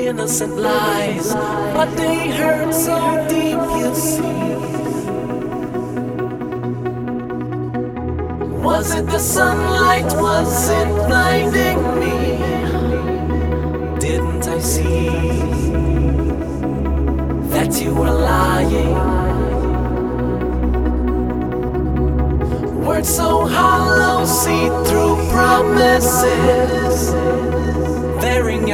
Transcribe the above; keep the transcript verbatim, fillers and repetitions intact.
innocent lies, but they hurt so deep, you see. Was it the sunlight? Was it blinding me? Didn't I see that you were lying? Words so hollow, see through promises, bearing